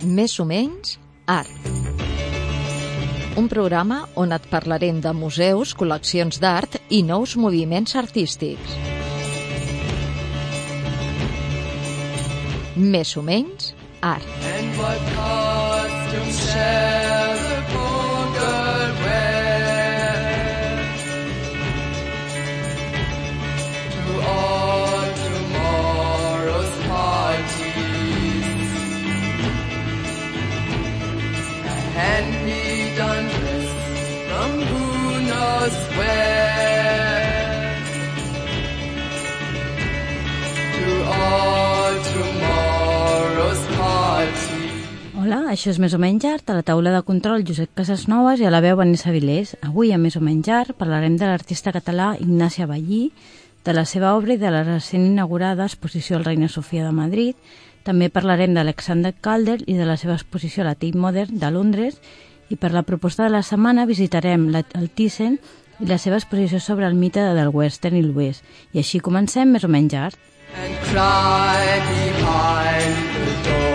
Més o menys art. Un programa on et parlarem de museus, col·leccions d'art i nous moviments artístics. Més o menys art. And what costumes shall the poor girl wear to all tomorrow's parties? A hand-me-down dress from who knows where to all tomorrow's parties. Hola, això és Més o menys art, a la taula de control Josep Casasnovas i a la veu Vanessa Vilés. Avui a Més o menys art parlarem de l'artista català Ignasi Abellí, de la seva obra i de la recent inaugurada exposició al Reina Sofia de Madrid. També parlarem d'Alexander Calder i de la seva exposició a la Tate Modern de Londres, i per la proposta de la setmana visitarem el Thyssen i la seva exposició sobre el mite del western i l'oest. I així comencem Més o menys art. And cry behind the door.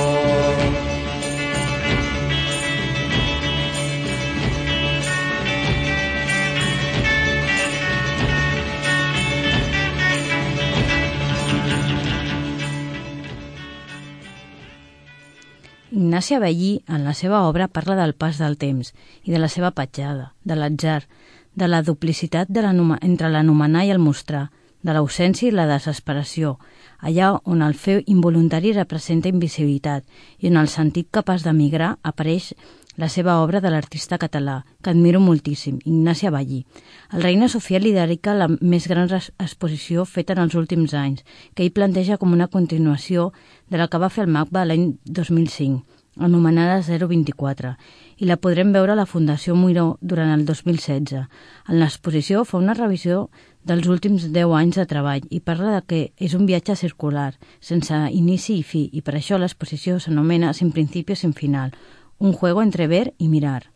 Ignasi Abellí, en la seva obra, parla del pas del temps i de la seva petjada, de l'atzar, de la duplicitat entre l'anomenar i el mostrar, de l'ausència i la desesperació, allà on el fer involuntari representa invisibilitat i on el sentit capaç de migrar apareix la seva obra de l'artista català, que admiro moltíssim, Ignasi Abellí. El Reina Sofia li dedica la més gran exposició feta en els últims anys, que ell planteja com una continuació de la que va fer el MACBA l'any 2005, anomenada 024, i la podrem veure a la Fundació Miró durant el 2016. En l'exposició fa una revisió dels últims 10 anys de treball i parla de que és un viatge circular, sense inici i fi, i per això l'exposició s'anomena Sin principio, sin final, un juego entre ver y mirar.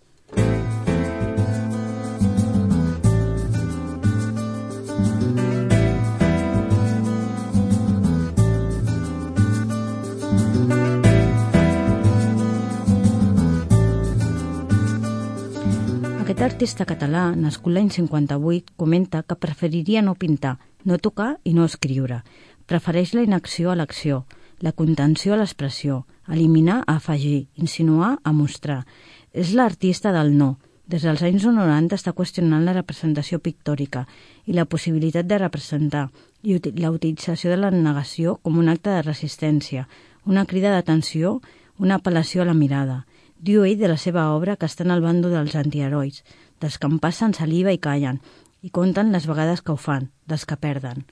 Aquest artista català, nascut l'any 58, comenta que preferiria no pintar, no tocar i no escriure. Prefereix la inacció a l'acció, la contenció a l'expressió, eliminar a afegir, insinuar a mostrar. És l'artista del no. Des dels anys 90 està qüestionant la representació pictòrica i la possibilitat de representar i la utilització de la negació com un acte de resistència, una crida d'atenció, una apel·lació a la mirada. Diu ell de la seva obra que està en el bàndol dels antiherois, dels que en passen saliva i callen, i compten les vegades que ho fan, dels que perden.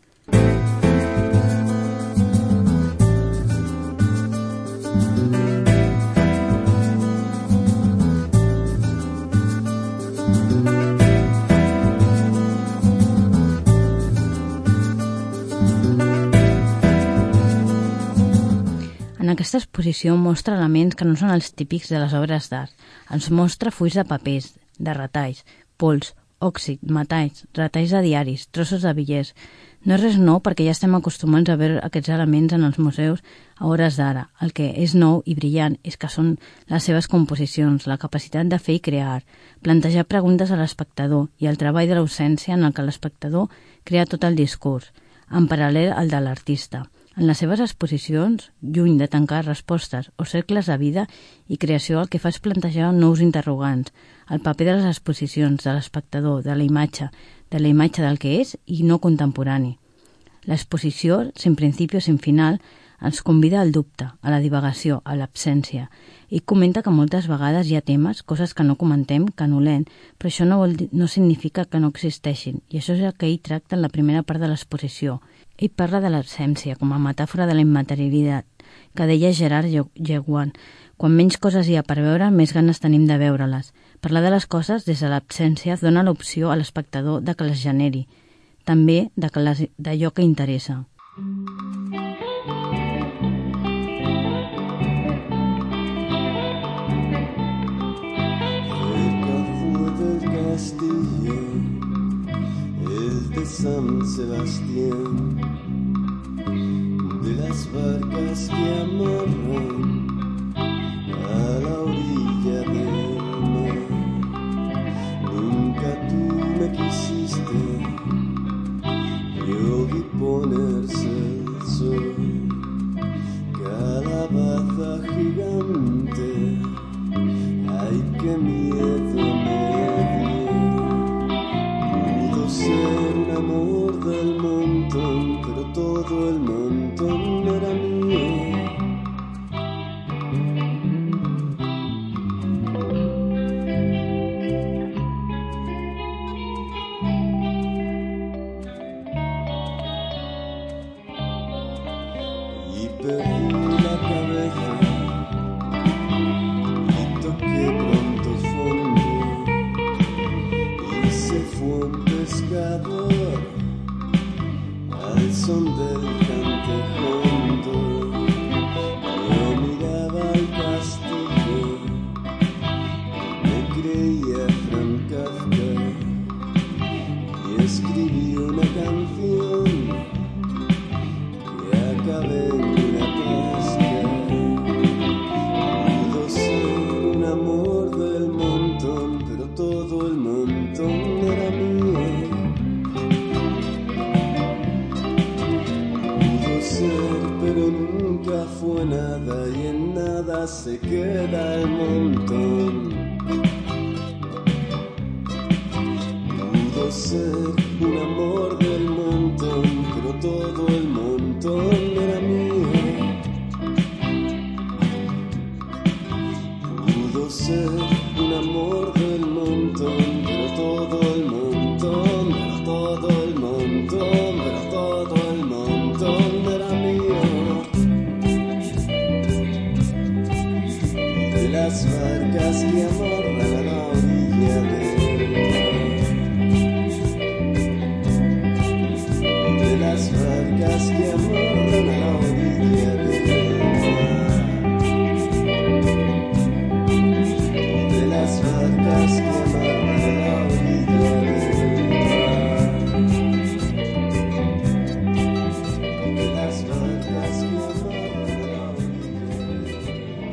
En aquesta exposició mostra elements que no són els típics de les obres d'art. Ens mostra fulls de papers, de retalls, pols, òxid, metalls, retalls de diaris, trossos de bitllets. No és res nou perquè ja estem acostumats a veure aquests elements en els museus a hores d'ara. El que és nou i brillant és que són les seves composicions, la capacitat de fer i crear art, plantejar preguntes a l'espectador i el treball de l'ausència en el que l'espectador crea tot el discurs, en paral·lel al de l'artista. En les seves exposicions, lluny de tancar respostes o cercles de vida i creació, el que fa és plantejar nous interrogants, el paper de les exposicions, de l'espectador, de la imatge del que és i no contemporani. L'exposició, Sin principio, sin final, ens convida al dubte, a la divagació, a l'absència. Ell comenta que moltes vegades hi ha temes, coses que no comentem, que anul·lem, però això no significa que no existeixin, i això és el que ell tracta en la primera part de l'exposició. Ell parla de l'absència com a metàfora de la immaterialitat, que deia Gerard Yeguan. Quan menys coses hi ha per veure, més ganes tenim de veure-les. Parlar de les coses des de l'absència dona l'opció a l'espectador de que les generi, també d'allò que interessa. de San Sebastián, de las barcas que amarran queda el montón. Pudo ser un amor del montón, pero todo el montón era mío. Pudo ser un amor del montón, pero todo el montón, pero todo el montón, pero todo el montón era mío. De las barcas que amarran a la orilla del mar, de las barcas que amarran a la orilla del mar, de las barcas que amarran a la orilla del mar, de las barcas que amarran a la orilla del mar.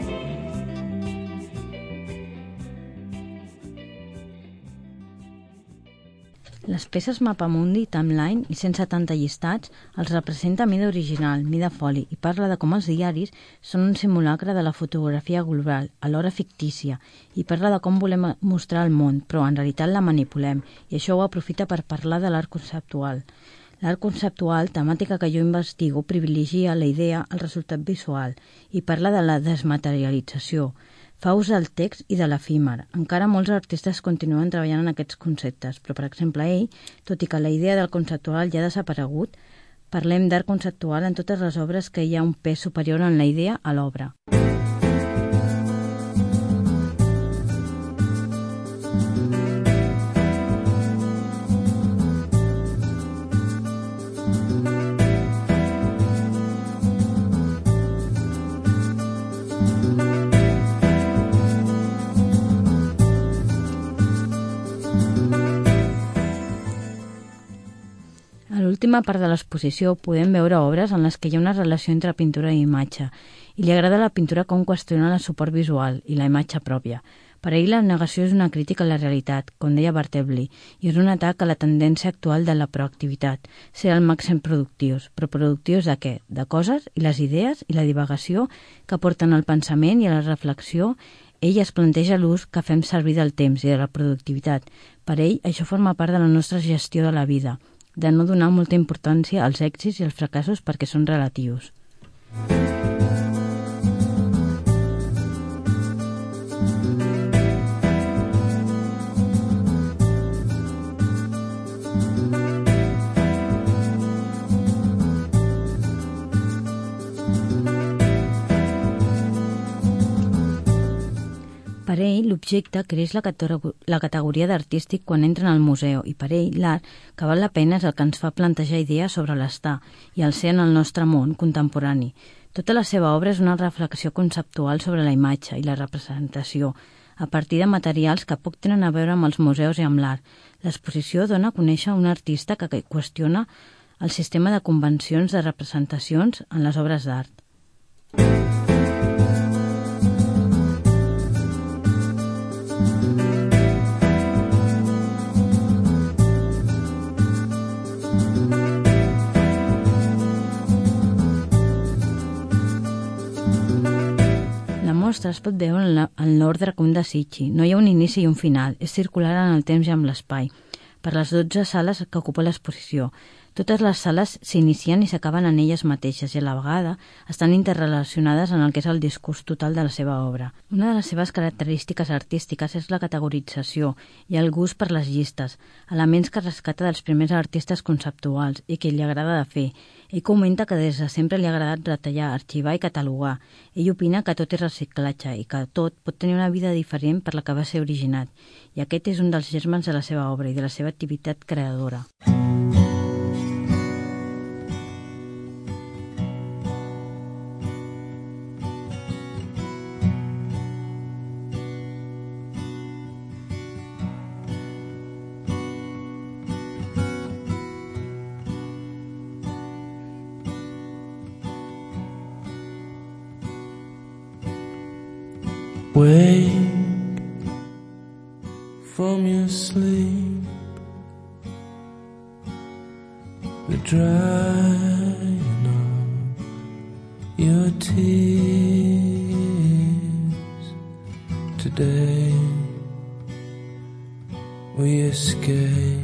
Les peces Mapamundi, Timeline i 170 llistats els representa a mida original, mida foli, i parla de com els diaris són un simulacre de la fotografia global, alhora fictícia, i parla de com volem mostrar el món, però en realitat la manipulem, i això ho aprofita per parlar de l'art conceptual. L'art conceptual, temàtica que jo investigo, privilegia la idea al resultat visual i parla de la desmaterialització. Fa ús del text i de l'efímer. Encara molts artistes continuen treballant en aquests conceptes, però, per exemple, ell, tot i que la idea del conceptual ja ha desaparegut, parlem d'art conceptual en totes les obres que hi ha un pes superior en la idea a l'obra. A l'última part de l'exposició podem veure obres en les que hi ha una relació entre pintura i imatge, i li agrada la pintura com qüestiona el suport visual i la imatge pròpia. Per ell la negació és una crítica a la realitat, com deia Bartleby, i és un atac a la tendència actual de la proactivitat, ser al màxim productius. Però productius de què? De coses i les idees i la divagació que porten al pensament i a la reflexió. Ell es planteja l'ús que fem servir del temps i de la productivitat. Per ell, això forma part de la nostra gestió de la vida, de no donar molta importància als èxits i als fracassos perquè són relatius. Per ell, l'objecte creix la categoria d'artístic quan entra en el museu i per ell l'art que val la pena és el que ens fa plantejar idees sobre l'estar i el ser en el nostre món contemporani. Tota la seva obra és una reflexió conceptual sobre la imatge i la representació a partir de materials que poc tenen a veure amb els museus i amb l'art. L'exposició dona a conèixer un artista que qüestiona el sistema de convencions de representacions en les obres d'art. La mostra es pot veure en l'ordre que un desitgi. No hi ha un inici i un final. És circular en el temps i amb l'espai. Per les 12 sales que ocupa l'exposició. Totes les sales s'inicien i s'acaben en elles mateixes i a la vegada estan interrelacionades en el que és el discurs total de la seva obra. Una de les seves característiques artístiques és la categorització i el gust per les llistes, elements que rescata dels primers artistes conceptuals i que li agrada de fer. Ell comenta que des de sempre li ha agradat retallar, arxivar i catalogar. Ell opina que tot és reciclatge i que tot pot tenir una vida diferent per la que va ser originat. I aquest és un dels germans de la seva obra i de la seva activitat creadora. Wake from your sleep, the drying of your tears. today. We escape.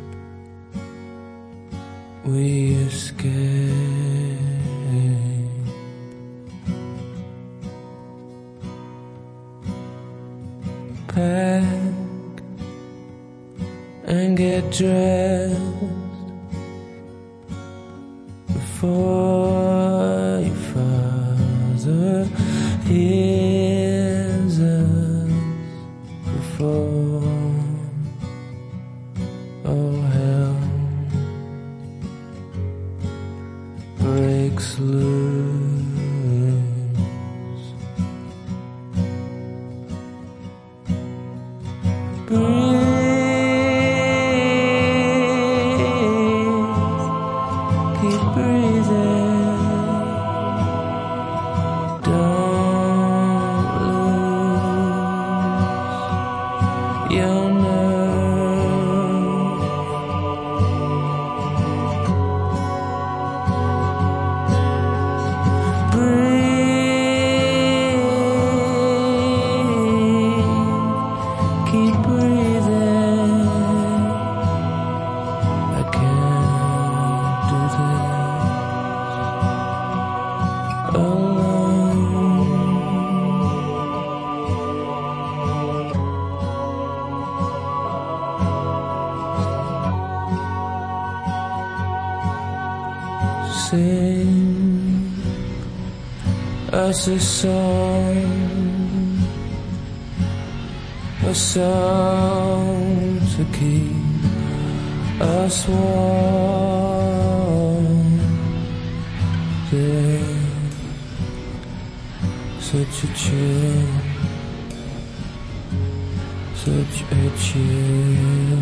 We escape. Pack and get dressed before your father hears us, before all hell breaks loose. Keep breathing. Don't lose your nerve. Breathe. Keep breathing. I can't do this alone. Sing us a song to keep us warm. There's such a chill, such a chill.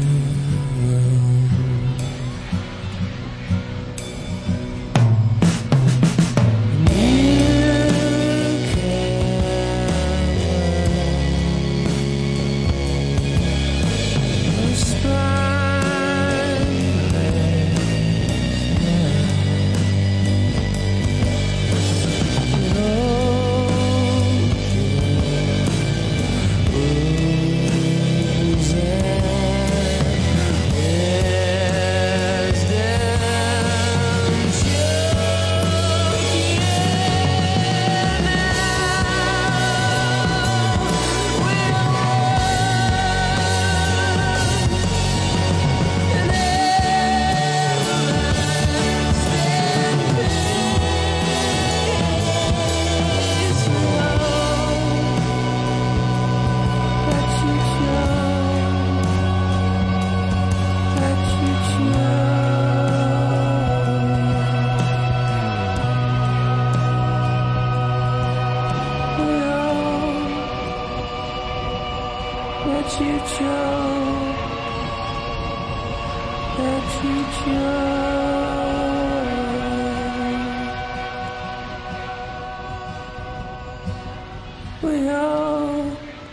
We all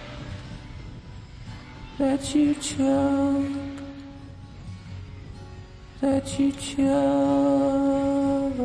let you choke, let you choke.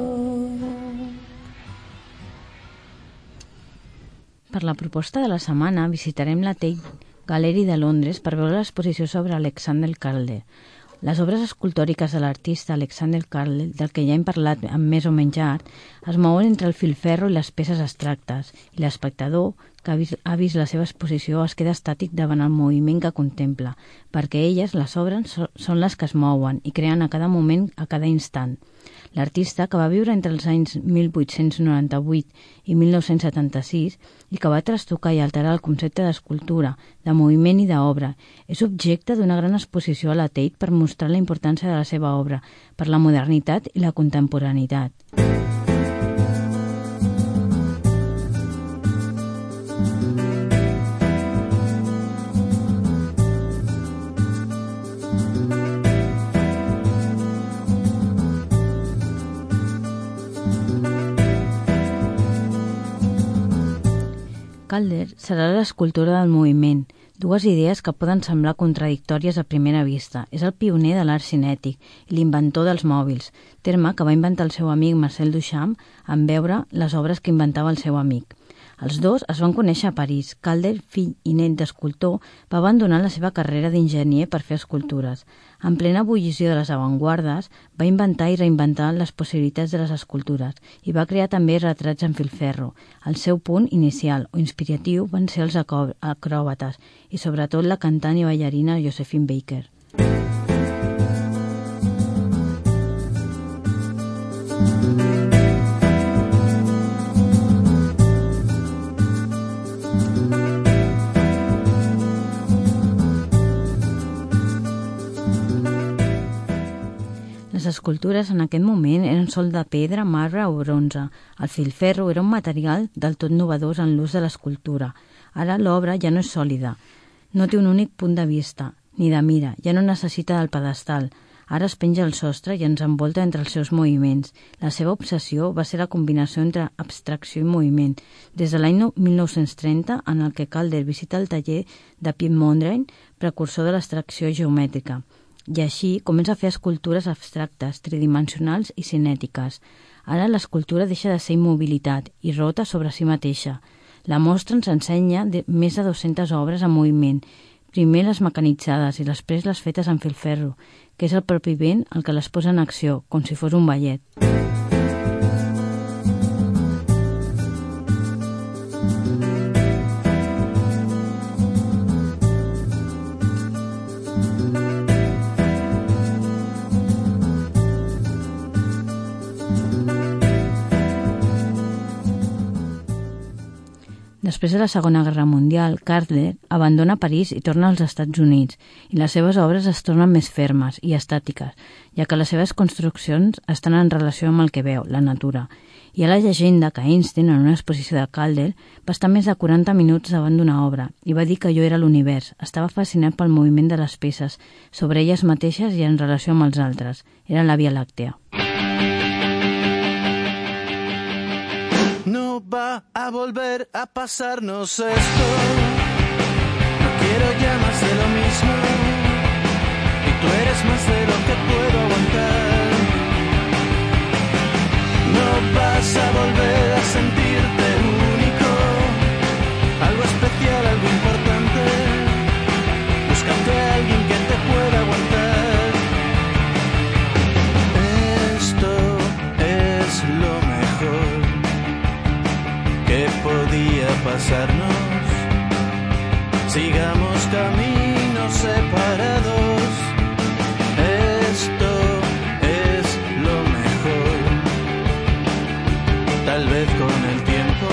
Per la proposta de la setmana visitarem la Tate Gallery de Londres per veure l'exposició sobre Alexander Calder. Les obres escultòriques de l'artista Alexander Calder, del que ja hem parlat amb més o menys art, es mouen entre el filferro i les peces abstractes, i l'espectador que ha vist la seva exposició es queda estàtic davant el moviment que contempla, perquè elles, les obres, són les que es mouen i creen a cada moment, a cada instant. L'artista, que va viure entre els anys 1898 i 1976 i que va trastocar i alterar el concepte d'escultura, de moviment i d'obra, és objecte d'una gran exposició a la Tate per mostrar la importància de la seva obra per la modernitat i la contemporaneitat. Calder serà l'escultora del moviment, dues idees que poden semblar contradictòries a primera vista. És el pioner de l'art cinètic i l'inventor dels mòbils, terme que va inventar el seu amic Marcel Duchamp en veure les obres que inventava el seu amic. Els dos es van conèixer a París. Calder, fill i net d'escultor, va abandonar la seva carrera d'enginyer per fer escultures. En plena ebullició de les avantguardes, va inventar i reinventar les possibilitats de les escultures i va crear també retrats en filferro. El seu punt inicial o inspiratiu van ser els acròbates i sobretot la cantant i ballarina Josephine Baker. Les escultures en aquest moment eren sol de pedra, marbre o bronze. El filferro era un material del tot novedós en l'ús de l'escultura. Ara l'obra ja no és sòlida, no té un únic punt de vista, ni de mira, ja no necessita del pedestal. Ara es penja al sostre i ens envolta entre els seus moviments. La seva obsessió va ser la combinació entre abstracció i moviment. Des de l'any 1930, en el que Calder visita el taller de Piet Mondrian, precursor de l'abstracció geomètrica. I així comença a fer escultures abstractes, tridimensionals i cinètiques. Ara l'escultura deixa de ser immobilitat i rota sobre si mateixa. La mostra ens ensenya més de 200 obres en moviment, primer les mecanitzades i després les fetes en filferro, que és el propi vent el que les posa en acció, com si fos un ballet. Després de la Segona Guerra Mundial, Calder abandona París i torna als Estats Units, i les seves obres es tornen més fermes i estàtiques, ja que les seves construccions estan en relació amb el que veu, la natura. Hi ha la llegenda que Einstein, en una exposició de Calder, va estar més de 40 minuts davant d'una obra i va dir que allò era l'univers. Estava fascinat pel moviment de les peces, sobre elles mateixes i en relació amb els altres. Era la Via Làctea. No va a volver a pasarnos esto. No quiero ya más de lo mismo. Y tú eres más de lo que puedo aguantar. No vas a volver a sentirte único. Algo especial, algo importante. Búscate a alguien que te pueda aguantar. Esto es lo mejor que podía pasarnos. Sigamos caminos separados. Esto es lo mejor. Tal vez con el tiempo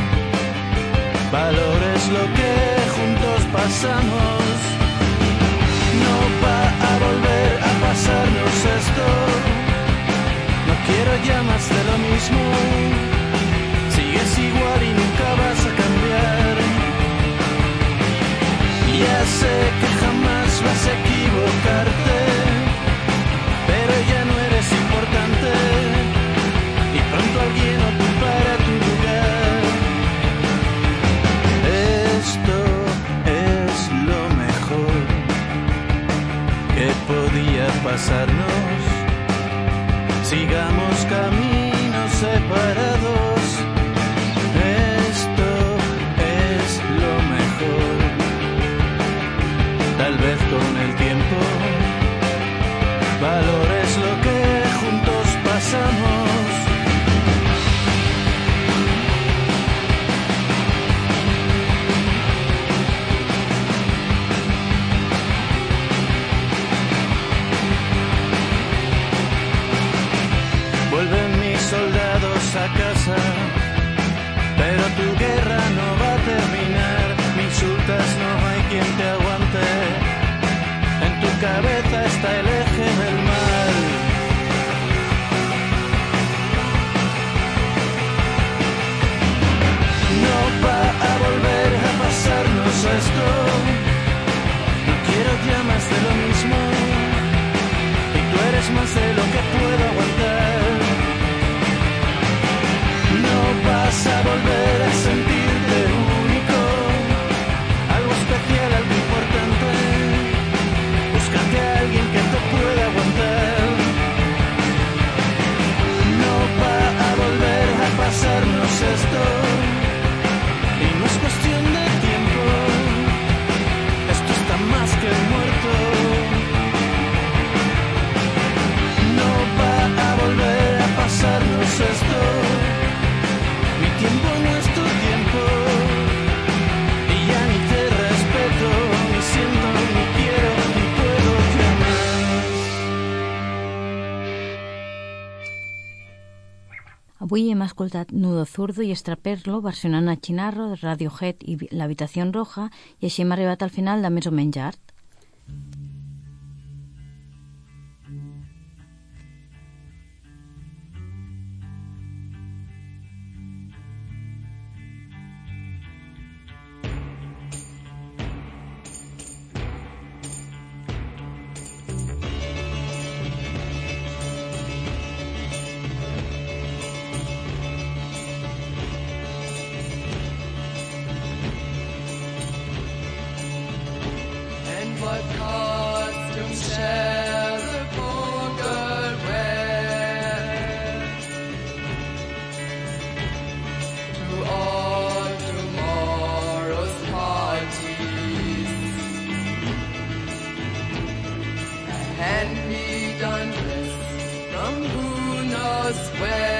valores lo que juntos pasamos. No va a volver a pasarnos esto. No quiero ya más de lo mismo. Sigues igual y nunca vas a cambiar. Ya sé que jamás vas a equivocarte, pero ya no eres importante y pronto alguien ocupará tu lugar. Esto es lo mejor que podía pasarnos. Sigamos caminos separados. Tal vez con el tiempo valores lo que juntos pasamos. Vuelven mis soldados a casa, pero tu guerra no va a terminar. Me insultas, no hay quien te aguante. En tu cabeza está el eje del mal. No va a volver a pasarnos esto. No quiero ya más de lo mismo. Y tú eres más de lo que puedo aguantar. No vas a volver a sentirte único. Algo especial, algo importante. Búscate a alguien que te pueda aguantar. No va a volver a pasarnos esto. Avui hem escoltat Nudo Zurdo i Extraperlo versionant a Chinarro, Radiohead i l'Habitació Roja, i així hem arribat al final de Més o menys art. What costume shall the poor girl wear to all tomorrow's parties? A hand-me-down dress from who knows where.